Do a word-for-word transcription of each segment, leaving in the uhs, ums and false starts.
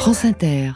France Inter.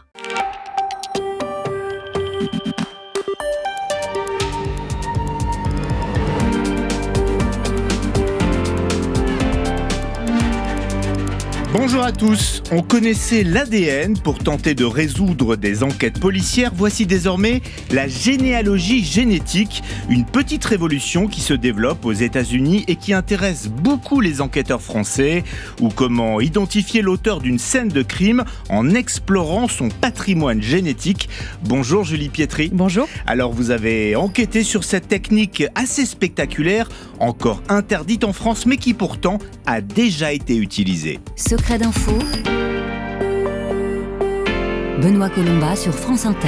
Bonjour à tous, on connaissait l'A D N pour tenter de résoudre des enquêtes policières. Voici désormais la généalogie génétique, une petite révolution qui se développe aux États-Unis et qui intéresse beaucoup les enquêteurs français. Ou comment identifier l'auteur d'une scène de crime en explorant son patrimoine génétique. Bonjour Julie Pietri. Bonjour. Alors vous avez enquêté sur cette technique assez spectaculaire, encore interdite en France mais qui pourtant a déjà été utilisée. Secret d'info, Benoît Colomba sur France Inter.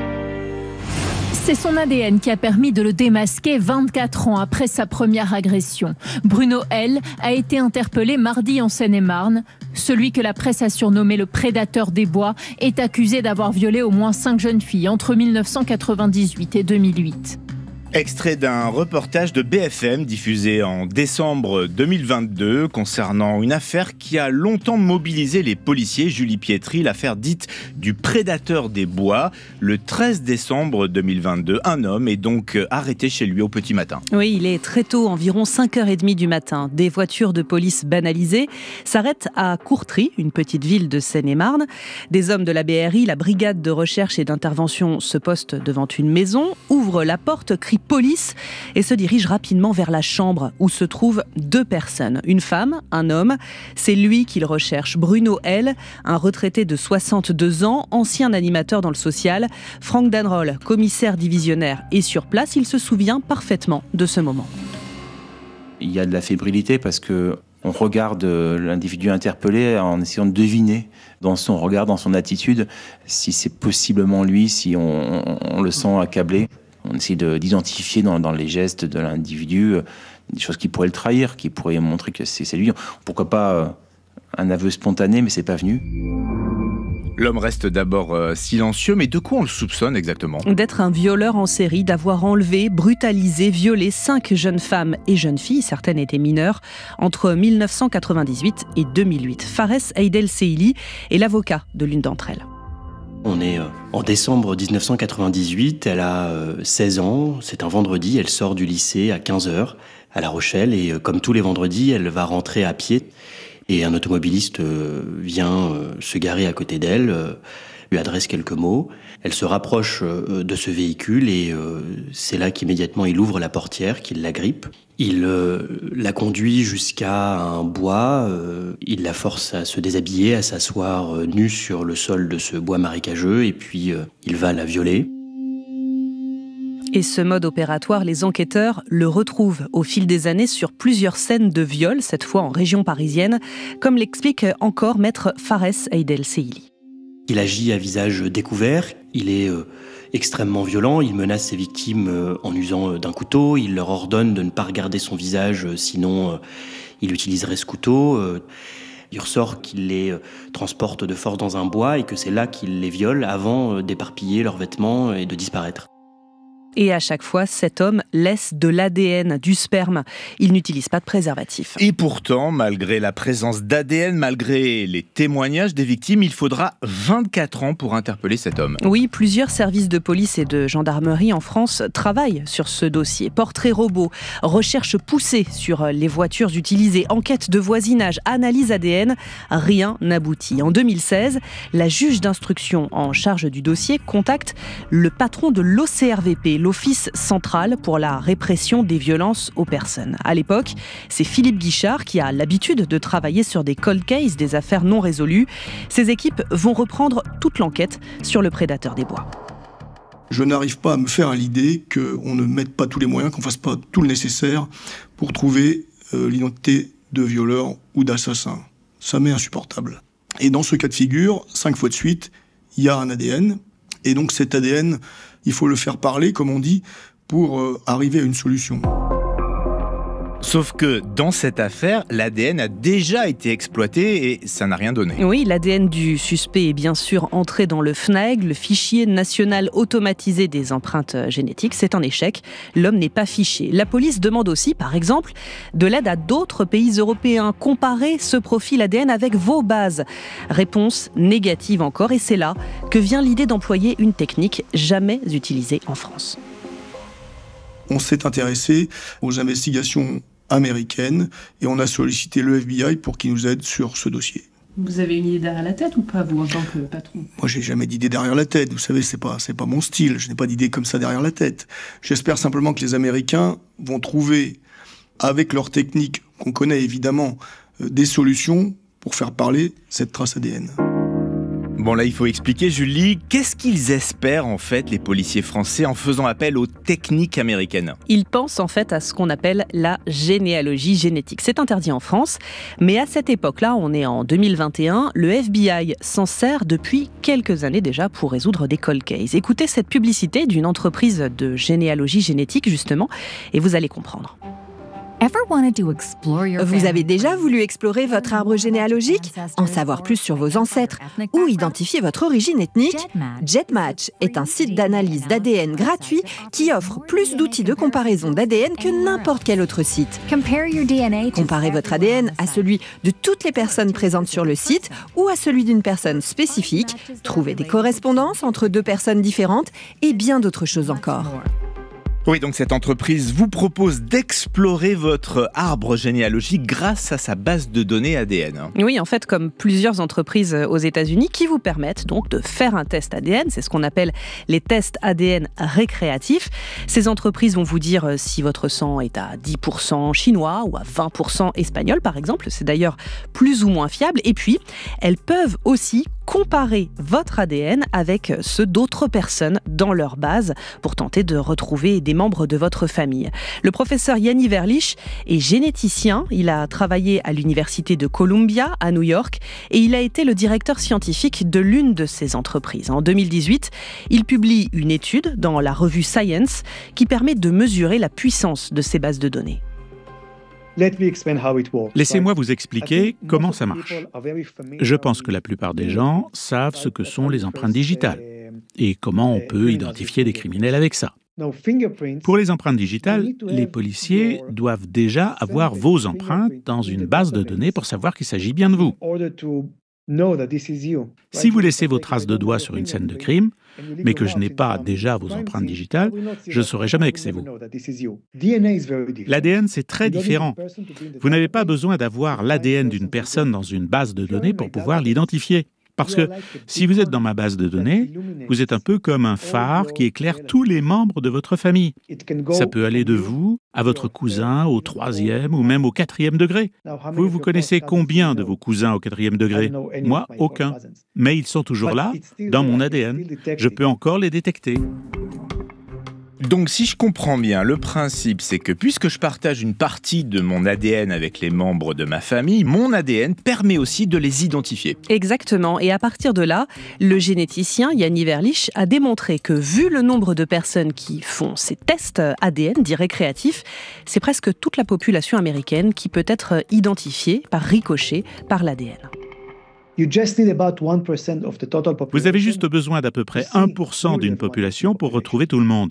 C'est son A D N qui a permis de le démasquer vingt-quatre ans après sa première agression. Bruno L. a été interpellé mardi en Seine-et-Marne. Celui que la presse a surnommé le prédateur des bois est accusé d'avoir violé au moins cinq jeunes filles entre mille neuf cent quatre-vingt-dix-huit et deux mille huit. Extrait d'un reportage de B F M diffusé en décembre deux mille vingt-deux concernant une affaire qui a longtemps mobilisé les policiers. Julie Pietri, l'affaire dite du prédateur des bois. Le treize décembre deux mille vingt-deux, un homme est donc arrêté chez lui au petit matin. Oui, il est très tôt, environ cinq heures trente du matin. Des voitures de police banalisées s'arrêtent à Courtry, une petite ville de Seine-et-Marne. Des hommes de la B R I, la brigade de recherche et d'intervention, se postent devant une maison, ouvrent la porte, crient police et se dirige rapidement vers la chambre où se trouvent deux personnes. Une femme, un homme. C'est lui qu'ils recherchent. Bruno L., un retraité de soixante-deux ans, ancien animateur dans le social. Franck Danroll, commissaire divisionnaire, est sur place. Il se souvient parfaitement de ce moment. Il y a de la fébrilité parce que on regarde l'individu interpellé en essayant de deviner dans son regard, dans son attitude, si c'est possiblement lui, si on, on, on le sent accablé. On essaie de, d'identifier dans, dans les gestes de l'individu euh, des choses qui pourraient le trahir, qui pourraient montrer que c'est, c'est lui. Pourquoi pas euh, un aveu spontané, mais c'est pas venu. L'homme reste d'abord euh, silencieux, mais de quoi on le soupçonne exactement ? D'être un violeur en série, d'avoir enlevé, brutalisé, violé cinq jeunes femmes et jeunes filles, certaines étaient mineures, entre mille neuf cent quatre-vingt-dix-huit et deux mille huit. Fares Aidel Seili est l'avocat de l'une d'entre elles. On est en décembre dix-neuf cent quatre-vingt-dix-huit, elle a seize ans, c'est un vendredi, elle sort du lycée à quinze heures à La Rochelle et comme tous les vendredis, elle va rentrer à pied et un automobiliste vient se garer à côté d'elle, lui adresse quelques mots. Elle se rapproche de ce véhicule et c'est là qu'immédiatement il ouvre la portière, qu'il l'agrippe. Il euh, la conduit jusqu'à un bois, euh, il la force à se déshabiller, à s'asseoir euh, nue sur le sol de ce bois marécageux et puis euh, il va la violer. Et ce mode opératoire, les enquêteurs le retrouvent au fil des années sur plusieurs scènes de viol, cette fois en région parisienne, comme l'explique encore maître Fares Aidel Seili. Il agit à visage découvert, il est euh, extrêmement violent, il menace ses victimes euh, en usant euh, d'un couteau, il leur ordonne de ne pas regarder son visage, euh, sinon euh, il utiliserait ce couteau. Euh, il ressort qu'il les euh, transporte de force dans un bois et que c'est là qu'il les viole avant euh, d'éparpiller leurs vêtements et de disparaître. Et à chaque fois, cet homme laisse de l'A D N, du sperme. Il n'utilise pas de préservatif. Et pourtant, malgré la présence d'A D N, malgré les témoignages des victimes, il faudra vingt-quatre ans pour interpeller cet homme. Oui, plusieurs services de police et de gendarmerie en France travaillent sur ce dossier. Portrait robot, recherche poussée sur les voitures utilisées, enquête de voisinage, analyse A D N, rien n'aboutit. En deux mille seize, la juge d'instruction en charge du dossier contacte le patron de l'O C R V P, l'Office central pour la répression des violences aux personnes. À l'époque, c'est Philippe Guichard qui a l'habitude de travailler sur des cold cases, des affaires non résolues. Ses équipes vont reprendre toute l'enquête sur le prédateur des bois. Je n'arrive pas à me faire à l'idée qu'on ne mette pas tous les moyens, qu'on ne fasse pas tout le nécessaire pour trouver euh, l'identité de violeur ou d'assassin. Ça m'est insupportable. Et dans ce cas de figure, cinq fois de suite, il y a un A D N. Et donc cet A D N, il faut le faire parler, comme on dit, pour euh, arriver à une solution. Sauf que dans cette affaire, l'A D N a déjà été exploité et ça n'a rien donné. Oui, l'A D N du suspect est bien sûr entré dans le FNAEG, le fichier national automatisé des empreintes génétiques. C'est un échec. L'homme n'est pas fiché. La police demande aussi, par exemple, de l'aide à d'autres pays européens. Comparez ce profil A D N avec vos bases. Réponse négative encore. Et c'est là que vient l'idée d'employer une technique jamais utilisée en France. On s'est intéressé aux investigations américaines et on a sollicité le F B I pour qu'il nous aide sur ce dossier. Vous avez une idée derrière la tête ou pas, vous, en tant que patron ? Moi, j'ai jamais d'idée derrière la tête. Vous savez, c'est pas, c'est pas mon style. Je n'ai pas d'idée comme ça derrière la tête. J'espère simplement que les Américains vont trouver, avec leur technique qu'on connaît évidemment, euh, des solutions pour faire parler cette trace A D N. Bon là, il faut expliquer, Julie, qu'est-ce qu'ils espèrent en fait, les policiers français, en faisant appel aux techniques américaines ? Ils pensent en fait à ce qu'on appelle la généalogie génétique. C'est interdit en France, mais à cette époque-là, on est en deux mille vingt et un, le F B I s'en sert depuis quelques années déjà pour résoudre des cold cases. Écoutez cette publicité d'une entreprise de généalogie génétique justement, et vous allez comprendre. Vous avez déjà voulu explorer votre arbre généalogique, en savoir plus sur vos ancêtres ou identifier votre origine ethnique ? JetMatch est un site d'analyse d'A D N gratuit qui offre plus d'outils de comparaison d'A D N que n'importe quel autre site. Comparez votre A D N à celui de toutes les personnes présentes sur le site ou à celui d'une personne spécifique, trouvez des correspondances entre deux personnes différentes et bien d'autres choses encore. Oui, donc cette entreprise vous propose d'explorer votre arbre généalogique grâce à sa base de données A D N. Oui, en fait, comme plusieurs entreprises aux États-Unis qui vous permettent donc de faire un test A D N. C'est ce qu'on appelle les tests A D N récréatifs. Ces entreprises vont vous dire si votre sang est à dix pour cent chinois ou à vingt pour cent espagnol, par exemple. C'est d'ailleurs plus ou moins fiable. Et puis, elles peuvent aussi comparer votre A D N avec ceux d'autres personnes dans leur base pour tenter de retrouver des membres de votre famille. Le professeur Yanni Verlich est généticien. Il a travaillé à l'université de Columbia à New York et il a été le directeur scientifique de l'une de ces entreprises. En deux mille dix-huit, il publie une étude dans la revue Science qui permet de mesurer la puissance de ces bases de données. Laissez-moi vous expliquer comment ça marche. Je pense que la plupart des gens savent ce que sont les empreintes digitales et comment on peut identifier des criminels avec ça. Pour les empreintes digitales, les policiers doivent déjà avoir vos empreintes dans une base de données pour savoir qu'il s'agit bien de vous. Si vous laissez vos traces de doigts sur une scène de crime, mais que je n'ai pas déjà vos empreintes digitales, je ne saurai jamais que c'est vous. L'A D N, c'est très différent. Vous n'avez pas besoin d'avoir l'A D N d'une personne dans une base de données pour pouvoir l'identifier. Parce que si vous êtes dans ma base de données, vous êtes un peu comme un phare qui éclaire tous les membres de votre famille. Ça peut aller de vous à votre cousin au troisième ou même au quatrième degré. Vous, vous connaissez combien de vos cousins au quatrième degré ? Moi, aucun. Mais ils sont toujours là, dans mon A D N. Je peux encore les détecter. Donc si je comprends bien, le principe c'est que puisque je partage une partie de mon A D N avec les membres de ma famille, mon A D N permet aussi de les identifier. Exactement, et à partir de là, le généticien Yanni Verlich a démontré que vu le nombre de personnes qui font ces tests A D N dits récréatifs, c'est presque toute la population américaine qui peut être identifiée par ricochet par l'A D N. Vous avez juste besoin d'à peu près un pour cent d'une population pour retrouver tout le monde.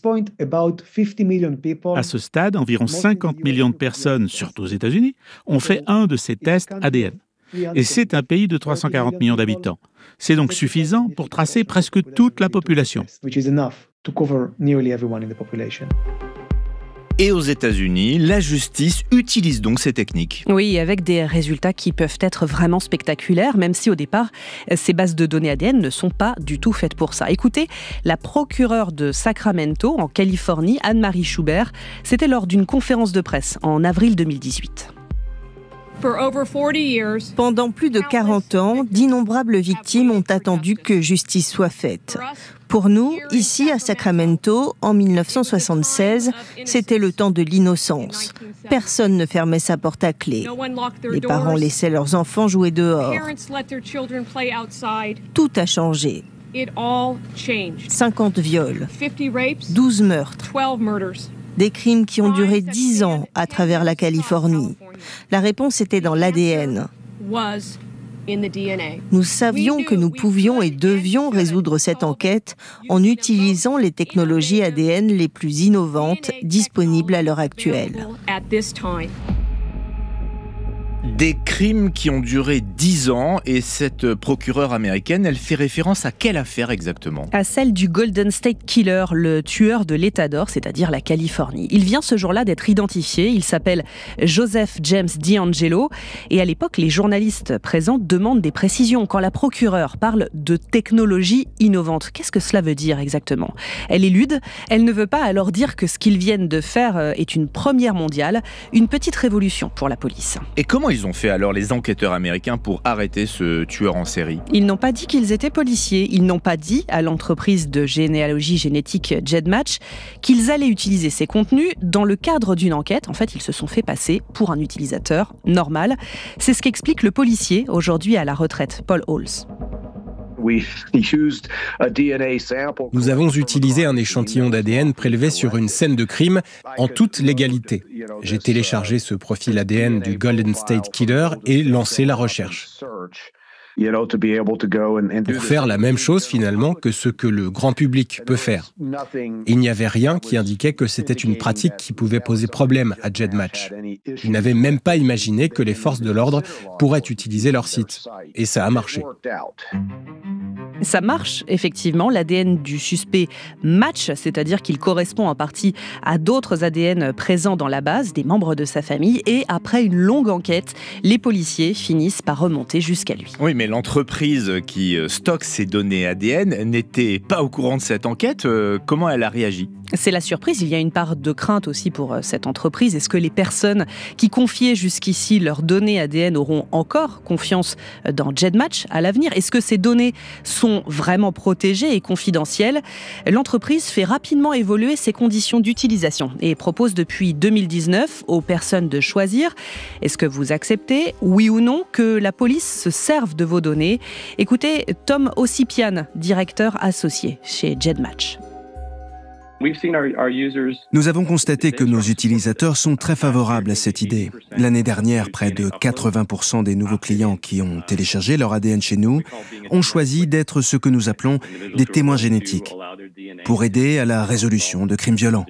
À ce stade, environ cinquante millions de personnes, surtout aux États-Unis, ont fait un de ces tests A D N. Et c'est un pays de trois cent quarante millions d'habitants. C'est donc suffisant pour tracer presque toute la population. Et aux États-Unis, la justice utilise donc ces techniques. Oui, avec des résultats qui peuvent être vraiment spectaculaires, même si au départ, ces bases de données A D N ne sont pas du tout faites pour ça. Écoutez, la procureure de Sacramento, en Californie, Anne-Marie Schubert, c'était lors d'une conférence de presse en avril deux mille dix-huit. Pendant plus de quarante ans, d'innombrables victimes ont attendu que justice soit faite. Pour nous, ici à Sacramento, en mille neuf cent soixante-seize, c'était le temps de l'innocence. Personne ne fermait sa porte à clé. Les parents laissaient leurs enfants jouer dehors. Tout a changé. cinquante viols, douze meurtres. Des crimes qui ont duré dix ans à travers la Californie. La réponse était dans l'A D N. Nous savions que nous pouvions et devions résoudre cette enquête en utilisant les technologies A D N les plus innovantes disponibles à l'heure actuelle. Des crimes qui ont duré dix ans, et cette procureure américaine, elle fait référence à quelle affaire exactement ? À celle du Golden State Killer, le tueur de l'État d'Or, c'est-à-dire la Californie. Il vient ce jour-là d'être identifié, il s'appelle Joseph James DeAngelo, et à l'époque, les journalistes présents demandent des précisions quand la procureure parle de technologie innovante. Qu'est-ce que cela veut dire exactement ? Elle élude, elle ne veut pas alors dire que ce qu'ils viennent de faire est une première mondiale, une petite révolution pour la police. Et comment ils ont fait alors les enquêteurs américains pour arrêter ce tueur en série ? Ils n'ont pas dit qu'ils étaient policiers, ils n'ont pas dit à l'entreprise de généalogie génétique GEDmatch qu'ils allaient utiliser ces contenus dans le cadre d'une enquête. En fait, ils se sont fait passer pour un utilisateur normal. C'est ce qu'explique le policier, aujourd'hui à la retraite, Paul Halls. Nous avons utilisé un échantillon d'A D N prélevé sur une scène de crime en toute légalité. J'ai téléchargé ce profil A D N du Golden State Killer et lancé la recherche. Pour faire la même chose finalement que ce que le grand public peut faire. Il n'y avait rien qui indiquait que c'était une pratique qui pouvait poser problème à GEDmatch. Ils n'avaient même pas imaginé que les forces de l'ordre pourraient utiliser leur site. Et ça a marché. Ça marche, effectivement. L'A D N du suspect match, c'est-à-dire qu'il correspond en partie à d'autres A D N présents dans la base, des membres de sa famille. Et après une longue enquête, les policiers finissent par remonter jusqu'à lui. Oui, mais l'entreprise qui stocke ces données A D N n'était pas au courant de cette enquête. Comment elle a réagi ? C'est la surprise. Il y a une part de crainte aussi pour cette entreprise. Est-ce que les personnes qui confiaient jusqu'ici leurs données A D N auront encore confiance dans GEDmatch à l'avenir ? Est-ce que ces données sont vraiment protégées et confidentielles ? L'entreprise fait rapidement évoluer ses conditions d'utilisation et propose depuis deux mille dix-neuf aux personnes de choisir. Est-ce que vous acceptez, oui ou non, que la police se serve de vos données ? Écoutez Tom Ossipian, directeur associé chez GEDmatch. Nous avons constaté que nos utilisateurs sont très favorables à cette idée. L'année dernière, près de quatre-vingts pour cent des nouveaux clients qui ont téléchargé leur A D N chez nous ont choisi d'être ce que nous appelons des témoins génétiques pour aider à la résolution de crimes violents.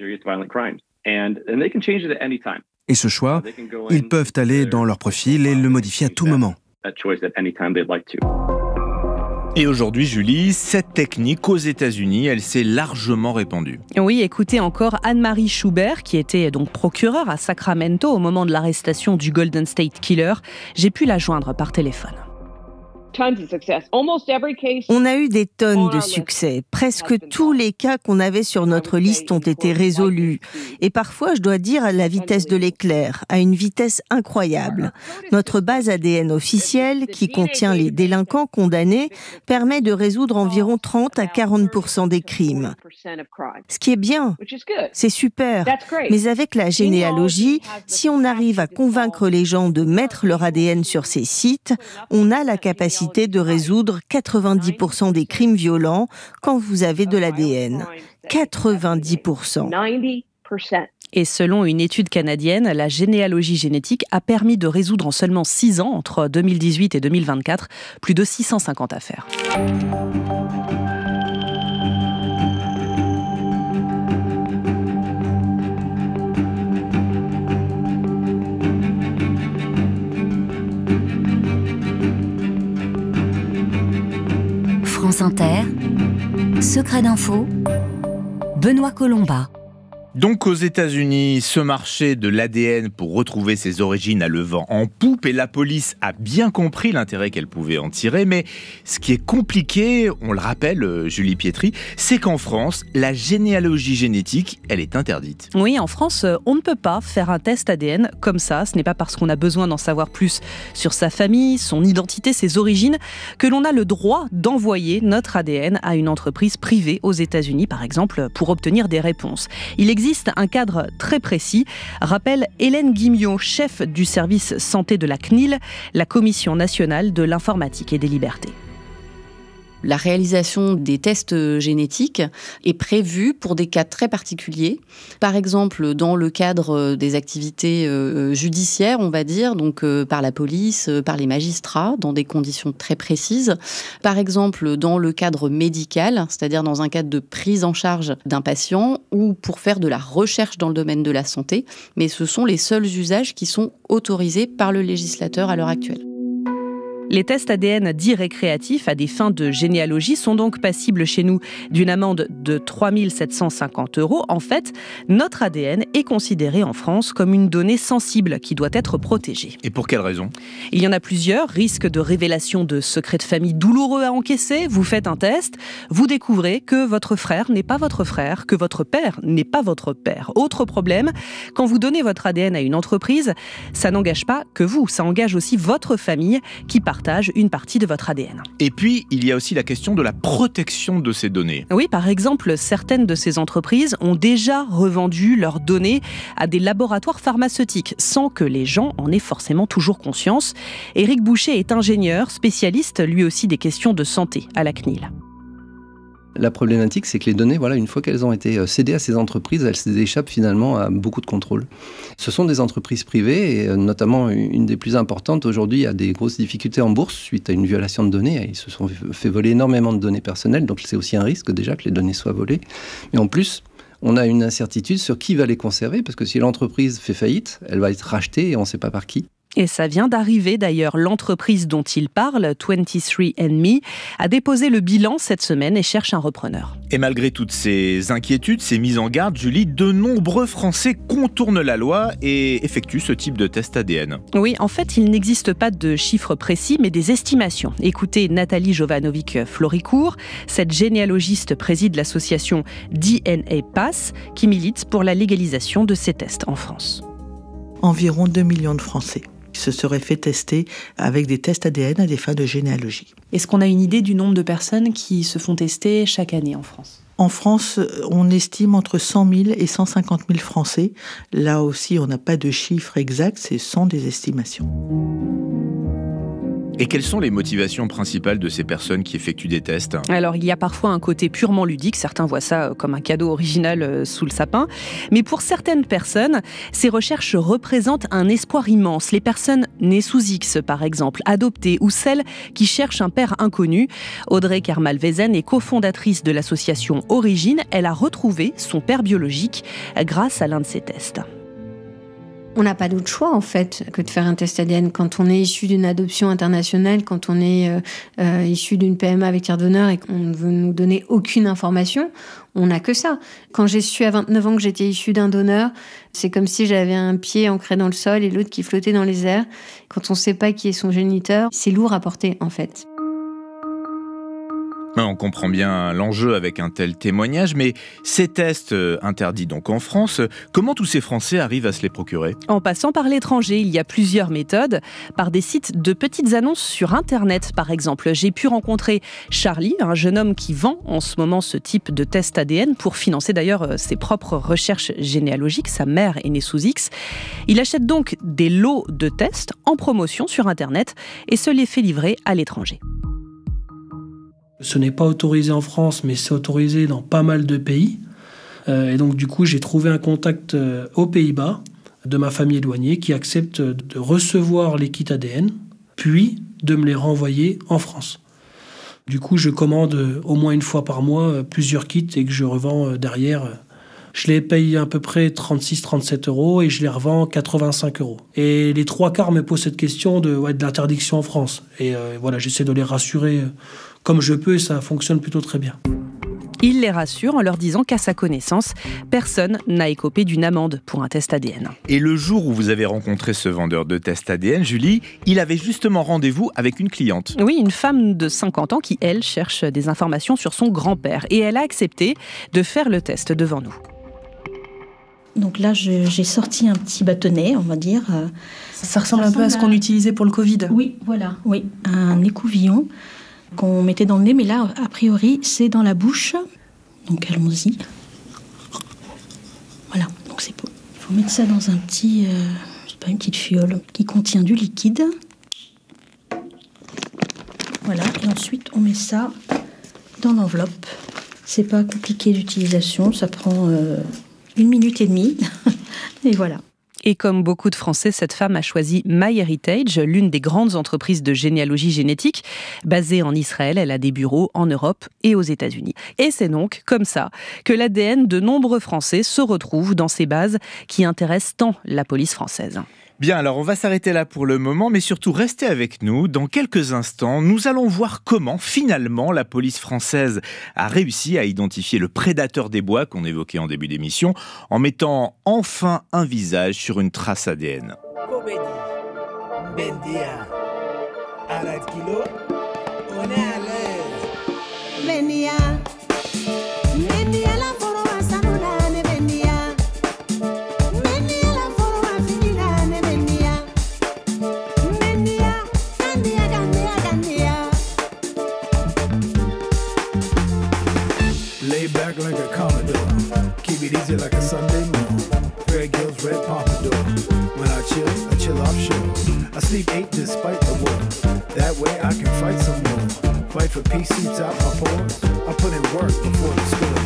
Et ce choix, ils peuvent aller dans leur profil et le modifier à tout moment. Et aujourd'hui, Julie, cette technique aux États-Unis, elle s'est largement répandue. Oui, écoutez encore Anne-Marie Schubert, qui était donc procureure à Sacramento au moment de l'arrestation du Golden State Killer. J'ai pu la joindre par téléphone. On a eu des tonnes de succès. Presque tous les cas qu'on avait sur notre liste ont été résolus. Et parfois, je dois dire, à la vitesse de l'éclair, à une vitesse incroyable. Notre base A D N officielle, qui contient les délinquants condamnés, permet de résoudre environ trente à quarante pour cent des crimes. Ce qui est bien, c'est super. Mais avec la généalogie, si on arrive à convaincre les gens de mettre leur A D N sur ces sites, on a la capacité de résoudre quatre-vingt-dix pour cent des crimes violents quand vous avez de l'A D N. quatre-vingt-dix pour cent. Et selon une étude canadienne, la généalogie génétique a permis de résoudre en seulement six ans, entre deux mille dix-huit et deux mille vingt-quatre, plus de six cent cinquante affaires. France Inter, Secret d'info, Benoît Colomba. Donc aux États-Unis, ce marché de l'A D N pour retrouver ses origines a le vent en poupe et la police a bien compris l'intérêt qu'elle pouvait en tirer. Mais ce qui est compliqué, on le rappelle, Julie Pietri, c'est qu'en France, la généalogie génétique, elle est interdite. Oui, en France, on ne peut pas faire un test A D N comme ça. Ce n'est pas parce qu'on a besoin d'en savoir plus sur sa famille, son identité, ses origines, que l'on a le droit d'envoyer notre A D N à une entreprise privée aux États-Unis, par exemple, pour obtenir des réponses. Il existe existe un cadre très précis, rappelle Hélène Guimiot, chef du service santé de la C N I L, la Commission nationale de l'informatique et des libertés. La réalisation des tests génétiques est prévue pour des cas très particuliers. Par exemple, dans le cadre des activités judiciaires, on va dire, donc par la police, par les magistrats, dans des conditions très précises. Par exemple, dans le cadre médical, c'est-à-dire dans un cadre de prise en charge d'un patient ou pour faire de la recherche dans le domaine de la santé. Mais ce sont les seuls usages qui sont autorisés par le législateur à l'heure actuelle. Les tests A D N dits récréatifs à des fins de généalogie sont donc passibles chez nous d'une amende de trois mille sept cent cinquante euros. En fait, notre A D N est considéré en France comme une donnée sensible qui doit être protégée. Et pour quelle raison ? Il y en a plusieurs. Risque de révélation de secrets de famille douloureux à encaisser. Vous faites un test, vous découvrez que votre frère n'est pas votre frère, que votre père n'est pas votre père. Autre problème, quand vous donnez votre A D N à une entreprise, ça n'engage pas que vous, ça engage aussi votre famille qui partage une partie de votre A D N. Et puis, il y a aussi la question de la protection de ces données. Oui, par exemple, certaines de ces entreprises ont déjà revendu leurs données à des laboratoires pharmaceutiques, sans que les gens en aient forcément toujours conscience. Éric Boucher est ingénieur, spécialiste lui aussi des questions de santé à la C N I L. La problématique, c'est que les données, voilà, une fois qu'elles ont été cédées à ces entreprises, elles échappent finalement à beaucoup de contrôle. Ce sont des entreprises privées, et notamment une des plus importantes aujourd'hui a des grosses difficultés en bourse suite à une violation de données. Ils se sont fait voler énormément de données personnelles, donc c'est aussi un risque déjà que les données soient volées. Mais en plus, on a une incertitude sur qui va les conserver, parce que si l'entreprise fait faillite, elle va être rachetée et on ne sait pas par qui. Et ça vient d'arriver d'ailleurs. L'entreprise dont il parle, vingt-trois and me, a déposé le bilan cette semaine et cherche un repreneur. Et malgré toutes ces inquiétudes, ces mises en garde, Julie, de nombreux Français contournent la loi et effectuent ce type de test A D N. Oui, en fait, il n'existe pas de chiffres précis, mais des estimations. Écoutez Nathalie Jovanovic-Floricourt. Cette généalogiste préside l'association D N A Pass, qui milite pour la légalisation de ces tests en France. Environ deux millions de Français se seraient fait tester avec des tests A D N à des fins de généalogie. Est-ce qu'on a une idée du nombre de personnes qui se font tester chaque année en France ? En France, on estime entre cent mille et cent cinquante mille Français. Là aussi, on n'a pas de chiffres exacts, ce sont des estimations. Et quelles sont les motivations principales de ces personnes qui effectuent des tests ? Alors, il y a parfois un côté purement ludique. Certains voient ça comme un cadeau original sous le sapin. Mais pour certaines personnes, ces recherches représentent un espoir immense. Les personnes nées sous X, par exemple, adoptées, ou celles qui cherchent un père inconnu. Audrey Kermal-Vezen est cofondatrice de l'association Origine. Elle a retrouvé son père biologique grâce à l'un de ces tests. On n'a pas d'autre choix, en fait, que de faire un test A D N. Quand on est issu d'une adoption internationale, quand on est euh, euh, issu d'une P M A avec tiers donneur et qu'on ne veut nous donner aucune information, on n'a que ça. Quand j'ai su à vingt-neuf ans que j'étais issue d'un donneur, c'est comme si j'avais un pied ancré dans le sol et l'autre qui flottait dans les airs. Quand on ne sait pas qui est son géniteur, c'est lourd à porter, en fait. On comprend bien l'enjeu avec un tel témoignage, mais ces tests interdits donc en France, comment tous ces Français arrivent à se les procurer ? En passant par l'étranger, il y a plusieurs méthodes. Par des sites de petites annonces sur Internet, par exemple. J'ai pu rencontrer Charlie, un jeune homme qui vend en ce moment ce type de test A D N pour financer d'ailleurs ses propres recherches généalogiques. Sa mère est née sous X. Il achète donc des lots de tests en promotion sur Internet et se les fait livrer à l'étranger. Ce n'est pas autorisé en France, mais c'est autorisé dans pas mal de pays. Euh, et donc, du coup, j'ai trouvé un contact euh, aux Pays-Bas de ma famille éloignée qui accepte de recevoir les kits A D N, puis de me les renvoyer en France. Du coup, je commande euh, au moins une fois par mois euh, plusieurs kits et que je revends euh, derrière. Euh, je les paye à peu près trente-six à trente-sept euros et je les revends quatre-vingt-cinq euros. Et les trois quarts me posent cette question de, ouais, de l'interdiction en France. Et euh, voilà, j'essaie de les rassurer euh, comme je peux et ça fonctionne plutôt très bien. Il les rassure en leur disant qu'à sa connaissance, personne n'a écopé d'une amende pour un test A D N. Et le jour où vous avez rencontré ce vendeur de tests A D N, Julie, il avait justement rendez-vous avec une cliente. Oui, une femme de cinquante ans qui, elle, cherche des informations sur son grand-père. Et elle a accepté de faire le test devant nous. Donc là, je, j'ai sorti un petit bâtonnet, on va dire. Ça ressemble ça un peu à ce qu'on à... utilisait pour le Covid. Oui, voilà. Oui, un écouvillon qu'on mettait dans le nez, mais là, a priori, c'est dans la bouche. Donc, allons-y. Voilà, donc c'est beau. Il faut mettre ça dans un petit, euh, je sais pas, une petite fiole qui contient du liquide. Voilà, et ensuite, on met ça dans l'enveloppe. C'est pas compliqué d'utilisation, ça prend euh, une minute et demie. Et voilà. Et comme beaucoup de Français, cette femme a choisi MyHeritage, l'une des grandes entreprises de généalogie génétique. Basée en Israël, elle a des bureaux en Europe et aux États-Unis. Et c'est donc comme ça que l'A D N de nombreux Français se retrouve dans ces bases qui intéressent tant la police française. Bien, alors on va s'arrêter là pour le moment, mais surtout restez avec nous. Dans quelques instants, nous allons voir comment finalement la police française a réussi à identifier le prédateur des bois qu'on évoquait en début d'émission, en mettant enfin un visage sur une trace A D N. Comédie, Bendia, Arad Kilo, on est à l'aise. Bendia, Bendia la foro asanula ne Bendia. Like a Commodore, keep it easy like a Sunday morning. Greg Hill's red pompadour. When I chill, I chill offshore. I sleep eight despite the war. That way I can fight some more. Fight for peace seeps out my pores. I put in work before the score.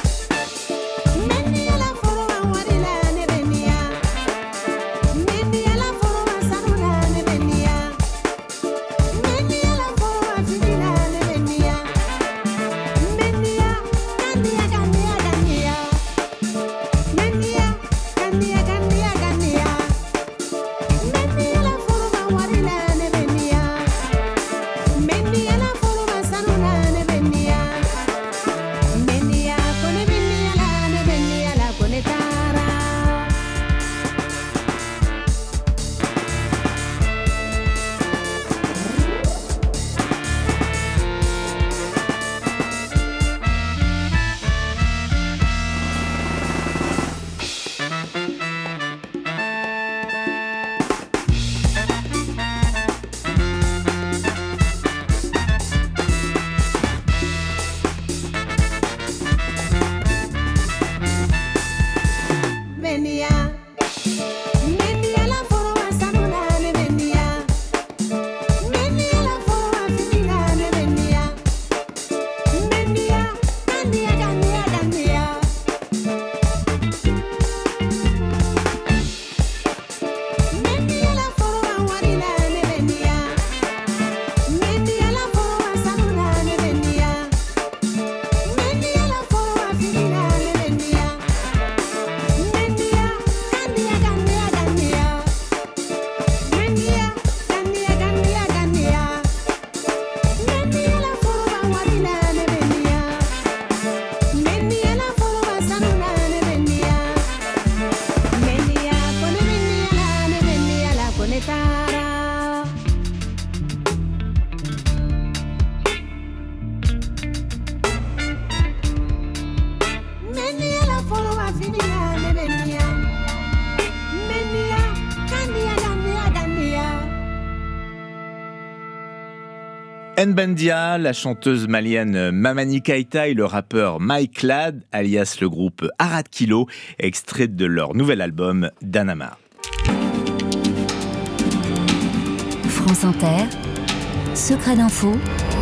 Nbendia, la chanteuse malienne Mamani Keïta et le rappeur Mike Ladd, alias le groupe Arad Kilo, extrait de leur nouvel album Danama. France Inter, Secret d'info,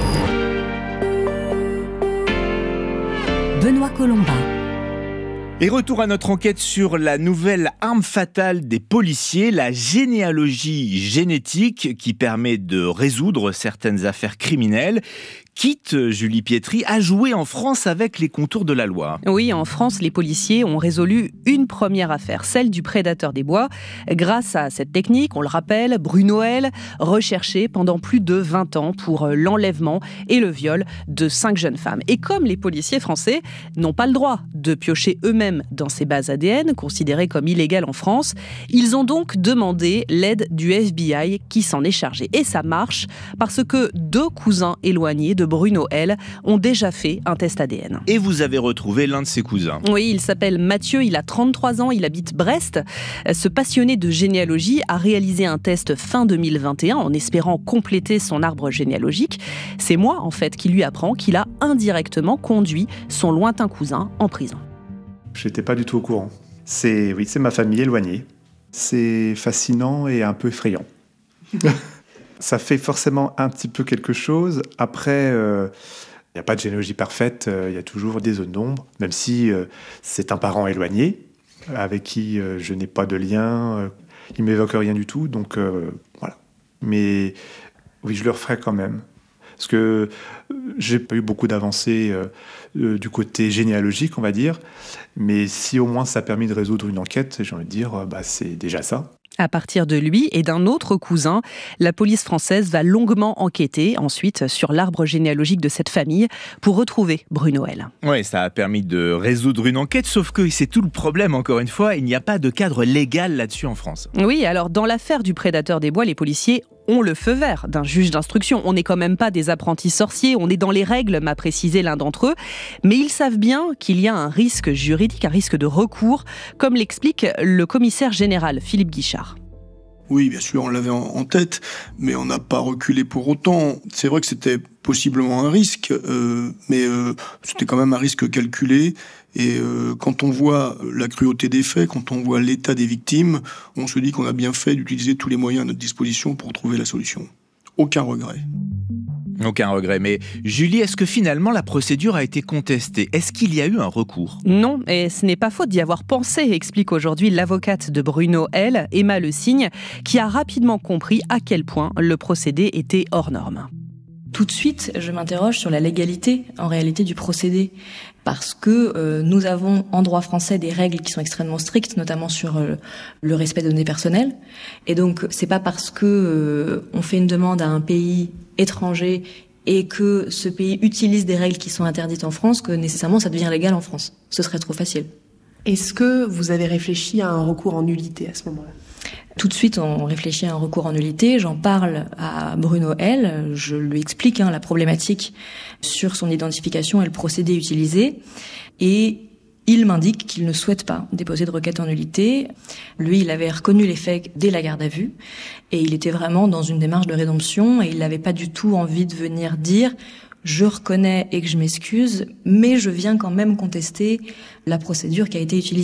Benoît Colomba. Et retour à notre enquête sur la nouvelle arme fatale des policiers, la généalogie génétique qui permet de résoudre certaines affaires criminelles. Quitte, Julie Pietri, à jouer en France avec les contours de la loi. Oui, en France, les policiers ont résolu une première affaire, celle du prédateur des bois. Grâce à cette technique, on le rappelle, Bruno L, recherché pendant plus de vingt ans pour l'enlèvement et le viol de cinq jeunes femmes. Et comme les policiers français n'ont pas le droit de piocher eux-mêmes dans ces bases A D N, considérées comme illégales en France, ils ont donc demandé l'aide du F B I qui s'en est chargé. Et ça marche parce que deux cousins éloignés de Bruno L ont déjà fait un test A D N. Et vous avez retrouvé l'un de ses cousins. Oui, il s'appelle Mathieu, il a trente-trois ans, il habite Brest. Ce passionné de généalogie a réalisé un test fin deux mille vingt et un en espérant compléter son arbre généalogique. C'est moi, en fait, qui lui apprend qu'il a indirectement conduit son lointain cousin en prison. J'étais pas du tout au courant. C'est, oui, c'est ma famille éloignée. C'est fascinant et un peu effrayant. Ça fait forcément un petit peu quelque chose. Après, euh, Il n'y a pas de généalogie parfaite, euh, il y a toujours des zones d'ombre, même si euh, c'est un parent éloigné, avec qui euh, je n'ai pas de lien, euh, il ne m'évoque rien du tout, donc euh, voilà. Mais oui, je le referai quand même. Parce que euh, j'ai pas eu beaucoup d'avancées euh, euh, du côté généalogique, on va dire, mais si au moins ça a permis de résoudre une enquête, j'ai envie de dire, euh, bah, c'est déjà ça. À partir de lui et d'un autre cousin, la police française va longuement enquêter ensuite sur l'arbre généalogique de cette famille pour retrouver Bruno L. Oui, ça a permis de résoudre une enquête, sauf que c'est tout le problème, encore une fois, il n'y a pas de cadre légal là-dessus en France. Oui, alors dans l'affaire du prédateur des bois, les policiers ont le feu vert d'un juge d'instruction. On n'est quand même pas des apprentis sorciers, on est dans les règles, m'a précisé l'un d'entre eux. Mais ils savent bien qu'il y a un risque juridique, un risque de recours, comme l'explique le commissaire général Philippe Guichard. Oui, bien sûr, on l'avait en tête, mais on n'a pas reculé pour autant. C'est vrai que c'était possiblement un risque, euh, mais euh, c'était quand même un risque calculé. Et euh, quand on voit la cruauté des faits, quand on voit l'état des victimes, on se dit qu'on a bien fait d'utiliser tous les moyens à notre disposition pour trouver la solution. Aucun regret. Aucun regret, mais Julie, est-ce que finalement la procédure a été contestée ? Est-ce qu'il y a eu un recours ? Non, et ce n'est pas faute d'y avoir pensé, explique aujourd'hui l'avocate de Bruno L, Emma Le Signe, qui a rapidement compris à quel point le procédé était hors norme. Tout de suite, je m'interroge sur la légalité, en réalité, du procédé. Parce que euh, nous avons en droit français des règles qui sont extrêmement strictes, notamment sur euh, le respect des données personnelles. Et donc, c'est pas parce que euh, on fait une demande à un pays étranger et que ce pays utilise des règles qui sont interdites en France que nécessairement ça devient légal en France. Ce serait trop facile. Est-ce que vous avez réfléchi à un recours en nullité à ce moment-là ? Tout de suite, on réfléchit à un recours en nullité. J'en parle à Bruno L. Je lui explique hein, la problématique sur son identification et le procédé utilisé. Et il m'indique qu'il ne souhaite pas déposer de requête en nullité. Lui, il avait reconnu les faits dès la garde à vue. Et il était vraiment dans une démarche de rédemption. Et il n'avait pas du tout envie de venir dire « je reconnais et que je m'excuse, mais je viens quand même contester la procédure qui a été utilisée ».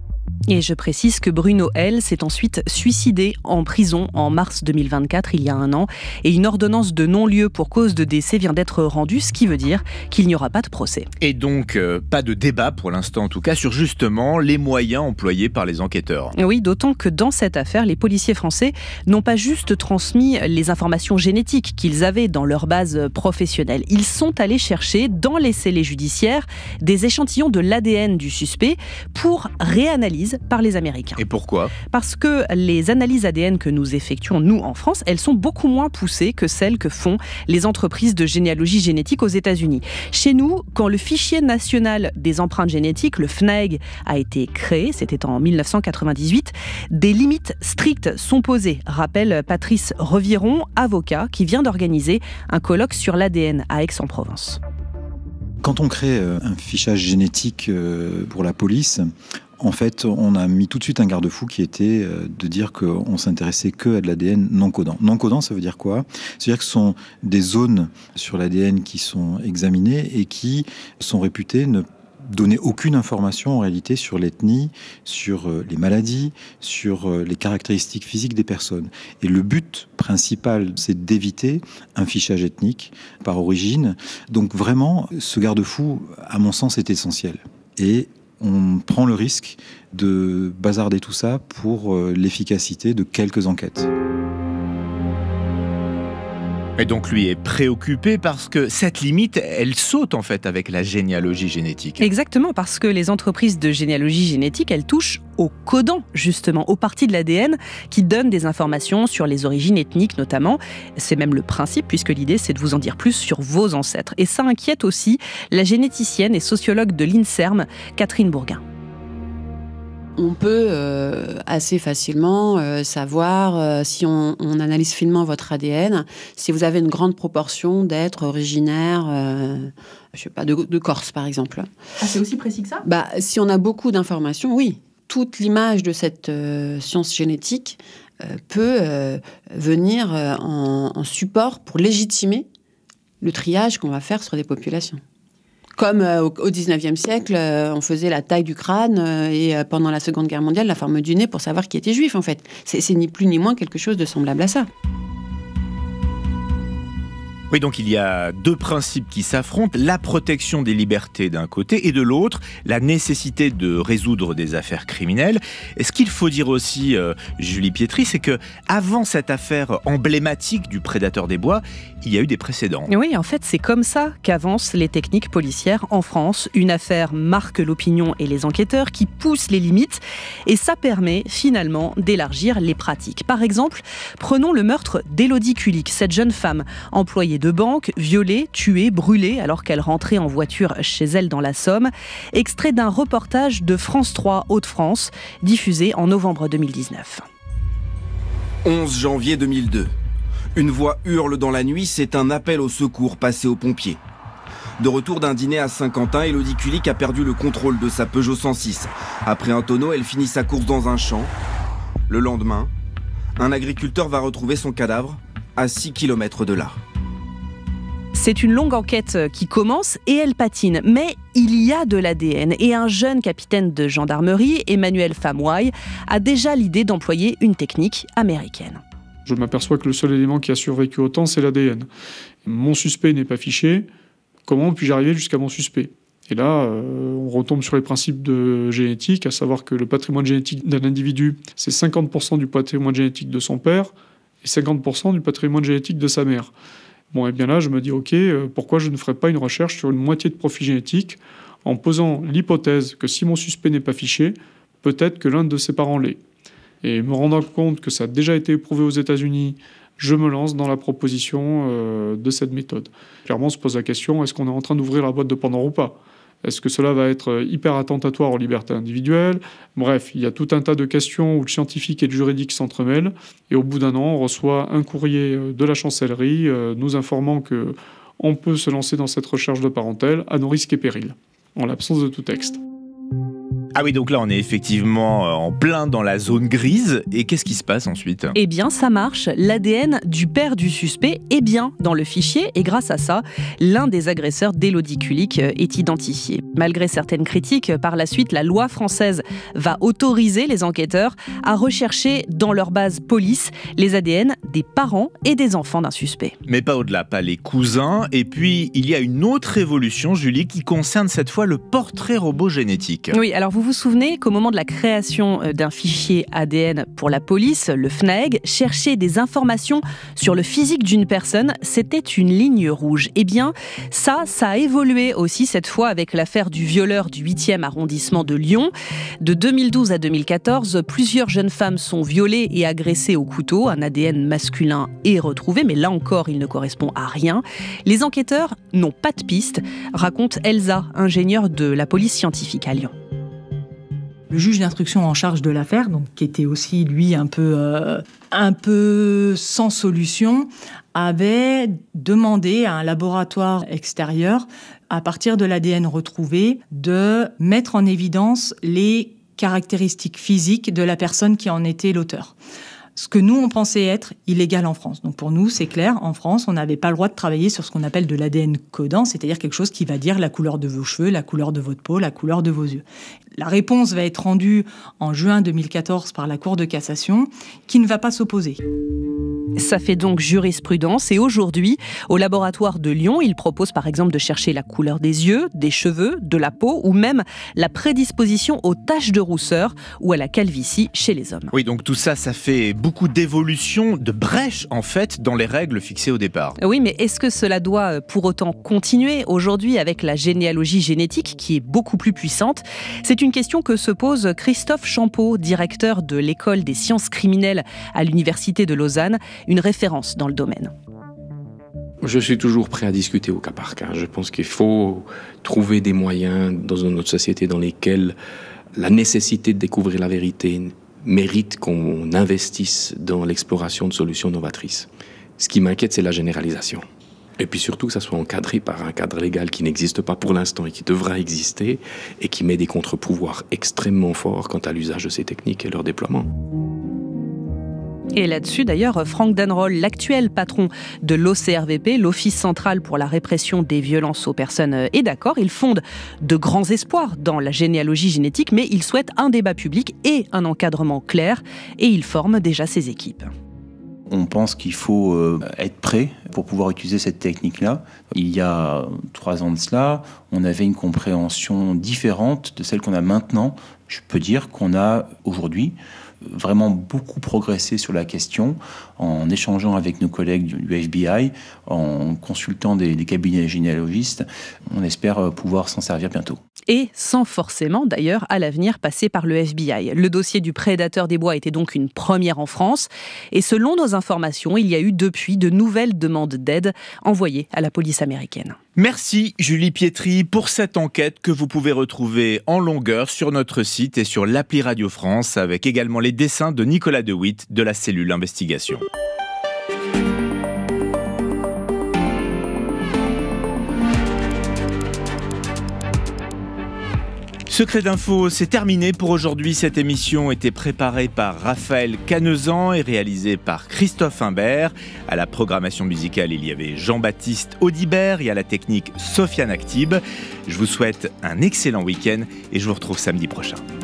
Et je précise que Bruno L. s'est ensuite suicidé en prison en mars deux mille vingt-quatre, il y a un an, et une ordonnance de non-lieu pour cause de décès vient d'être rendue, ce qui veut dire qu'il n'y aura pas de procès. Et donc, euh, pas de débat pour l'instant en tout cas sur justement les moyens employés par les enquêteurs. Oui, d'autant que dans cette affaire, les policiers français n'ont pas juste transmis les informations génétiques qu'ils avaient dans leur base professionnelle. Ils sont allés chercher dans les scellés judiciaires des échantillons de l'A D N du suspect pour réanalyse par les Américains. Et pourquoi ? Parce que les analyses A D N que nous effectuons, nous, en France, elles sont beaucoup moins poussées que celles que font les entreprises de généalogie génétique aux États-Unis. Chez nous, quand le fichier national des empreintes génétiques, le F N A G, a été créé, c'était en mille neuf cent quatre-vingt-dix-huit, des limites strictes sont posées, rappelle Patrice Reviron, avocat, qui vient d'organiser un colloque sur l'A D N à Aix-en-Provence. Quand on crée un fichage génétique pour la police, en fait, on a mis tout de suite un garde-fou qui était de dire qu'on s'intéressait que à de l'A D N non codant. Non codant, ça veut dire quoi ? C'est-à-dire que ce sont des zones sur l'A D N qui sont examinées et qui sont réputées ne donner aucune information en réalité sur l'ethnie, sur les maladies, sur les caractéristiques physiques des personnes. Et le but principal, c'est d'éviter un fichage ethnique par origine. Donc vraiment, ce garde-fou, à mon sens, est essentiel. Et on prend le risque de bazarder tout ça pour l'efficacité de quelques enquêtes. Et donc lui est préoccupé parce que cette limite, elle saute en fait avec la généalogie génétique. Exactement, parce que les entreprises de généalogie génétique, elles touchent aux codants, justement, aux parties de l'A D N qui donnent des informations sur les origines ethniques notamment. C'est même le principe, puisque l'idée, c'est de vous en dire plus sur vos ancêtres. Et ça inquiète aussi la généticienne et sociologue de l'INSERM, Catherine Bourguin. On peut euh, assez facilement euh, savoir, euh, si on, on analyse finement votre A D N, si vous avez une grande proportion d'être originaire, euh, je sais pas, de, de Corse par exemple. Ah, c'est aussi précis que ça ? Bah, si on a beaucoup d'informations, oui. Toute l'image de cette euh, science génétique euh, peut euh, venir euh, en, en support pour légitimer le triage qu'on va faire sur des populations. Comme euh, au dix-neuvième siècle, euh, on faisait la taille du crâne euh, et euh, pendant la Seconde Guerre mondiale, la forme du nez pour savoir qui était juif, en fait. C'est, c'est ni plus ni moins quelque chose de semblable à ça. Oui, donc il y a deux principes qui s'affrontent, la protection des libertés d'un côté et de l'autre, la nécessité de résoudre des affaires criminelles. Et ce qu'il faut dire aussi, euh, Julie Pietri, c'est que avant cette affaire emblématique du prédateur des bois, il y a eu des précédents. Oui, en fait, c'est comme ça qu'avancent les techniques policières en France. Une affaire marque l'opinion et les enquêteurs qui poussent les limites et ça permet finalement d'élargir les pratiques. Par exemple, prenons le meurtre d'Élodie Kulik, cette jeune femme employée de banque, violée, tuée, brûlée alors qu'elle rentrait en voiture chez elle dans la Somme. Extrait d'un reportage de France trois Hauts-de-France, diffusé en novembre deux mille dix-neuf. onze janvier deux mille deux. Une voix hurle dans la nuit, c'est un appel au secours passé aux pompiers. De retour d'un dîner à Saint-Quentin, Élodie Kulik a perdu le contrôle de sa Peugeot cent six. Après un tonneau, elle finit sa course dans un champ. Le lendemain, un agriculteur va retrouver son cadavre à six kilomètres de là. C'est une longue enquête qui commence et elle patine, mais il y a de l'A D N et un jeune capitaine de gendarmerie, Emmanuel Famouaille, a déjà l'idée d'employer une technique américaine. Je m'aperçois que le seul élément qui a survécu au temps, c'est l'A D N. Mon suspect n'est pas fiché, comment puis-je arriver jusqu'à mon suspect ? Et là, euh, on retombe sur les principes de génétique, à savoir que le patrimoine génétique d'un individu, c'est cinquante pour cent du patrimoine génétique de son père et cinquante pour cent du patrimoine génétique de sa mère. Bon, et bien là, je me dis, ok, euh, pourquoi je ne ferais pas une recherche sur une moitié de profil génétique en posant l'hypothèse que si mon suspect n'est pas fiché, peut-être que l'un de ses parents l'est. Et me rendant compte que ça a déjà été éprouvé aux États-Unis, je me lance dans la proposition euh, de cette méthode. Clairement, on se pose la question, est-ce qu'on est en train d'ouvrir la boîte de Pandore ou pas ? Est-ce que cela va être hyper attentatoire aux libertés individuelles ? Bref, il y a tout un tas de questions où le scientifique et le juridique s'entremêlent. Et au bout d'un an, on reçoit un courrier de la chancellerie euh, nous informant qu'on peut se lancer dans cette recherche de parentèle à nos risques et périls, en l'absence de tout texte. Ah oui, donc là on est effectivement en plein dans la zone grise. Et qu'est-ce qui se passe ensuite ? Eh bien, ça marche. L'A D N du père du suspect est bien dans le fichier et grâce à ça, l'un des agresseurs d'Élodie Kulik est identifié. Malgré certaines critiques, par la suite, la loi française va autoriser les enquêteurs à rechercher dans leur base police les A D N des parents et des enfants d'un suspect. Mais pas au-delà, pas les cousins. Et puis, il y a une autre évolution, Julie, qui concerne cette fois le portrait robot génétique. Oui, alors vous Vous vous souvenez qu'au moment de la création d'un fichier A D N pour la police, le F N A E G, chercher des informations sur le physique d'une personne, c'était une ligne rouge. Eh bien, ça, ça a évolué aussi cette fois avec l'affaire du violeur du huitième arrondissement de Lyon. De deux mille douze à deux mille quatorze, plusieurs jeunes femmes sont violées et agressées au couteau. Un A D N masculin est retrouvé, mais là encore, il ne correspond à rien. Les enquêteurs n'ont pas de piste, raconte Elsa, ingénieure de la police scientifique à Lyon. Le juge d'instruction en charge de l'affaire, donc qui était aussi lui un peu, euh, un peu sans solution, avait demandé à un laboratoire extérieur, à partir de l'A D N retrouvé, de mettre en évidence les caractéristiques physiques de la personne qui en était l'auteur. Ce que nous, on pensait être illégal en France. Donc pour nous, c'est clair, en France, on n'avait pas le droit de travailler sur ce qu'on appelle de l'A D N codant, c'est-à-dire quelque chose qui va dire la couleur de vos cheveux, la couleur de votre peau, la couleur de vos yeux. La réponse va être rendue en juin deux mille quatorze par la Cour de cassation, qui ne va pas s'opposer. Ça fait donc jurisprudence et aujourd'hui, au laboratoire de Lyon, il propose par exemple de chercher la couleur des yeux, des cheveux, de la peau ou même la prédisposition aux taches de rousseur ou à la calvitie chez les hommes. Oui, donc tout ça, ça fait beaucoup d'évolutions, de brèches en fait dans les règles fixées au départ. Oui, mais est-ce que cela doit pour autant continuer aujourd'hui avec la généalogie génétique qui est beaucoup plus puissante ? C'est une question que se pose Christophe Champeau, directeur de l'école des sciences criminelles à l'université de Lausanne, une référence dans le domaine. Je suis toujours prêt à discuter au cas par cas. Je pense qu'il faut trouver des moyens dans notre société dans lesquels la nécessité de découvrir la vérité mérite qu'on investisse dans l'exploration de solutions novatrices. Ce qui m'inquiète, c'est la généralisation. Et puis surtout que ça soit encadré par un cadre légal qui n'existe pas pour l'instant et qui devra exister et qui met des contre-pouvoirs extrêmement forts quant à l'usage de ces techniques et leur déploiement. Et là-dessus, d'ailleurs, Franck Danroll, l'actuel patron de l'O C R V P, l'Office central pour la répression des violences aux personnes, est d'accord. Il fonde de grands espoirs dans la généalogie génétique, mais il souhaite un débat public et un encadrement clair. Et il forme déjà ses équipes. On pense qu'il faut euh, être prêt pour pouvoir utiliser cette technique-là. Il y a trois ans de cela, on avait une compréhension différente de celle qu'on a maintenant. Je peux dire qu'on a aujourd'hui vraiment beaucoup progressé sur la question en échangeant avec nos collègues du F B I, en consultant des, des cabinets généalogistes. On espère pouvoir s'en servir bientôt. Et sans forcément, d'ailleurs, à l'avenir, passer par le F B I. Le dossier du prédateur des bois était donc une première en France. Et selon nos informations, il y a eu depuis de nouvelles demandes d'aide envoyées à la police américaine. Merci Julie Pietri pour cette enquête que vous pouvez retrouver en longueur sur notre site et sur l'appli Radio France, avec également les dessins de Nicolas De Witt de la cellule investigation. Secret d'info, c'est terminé pour aujourd'hui. Cette émission était préparée par Raphaël Canezan et réalisée par Christophe Imbert. À la programmation musicale, il y avait Jean-Baptiste Audibert et à la technique Sofiane Actib. Je vous souhaite un excellent week-end et je vous retrouve samedi prochain.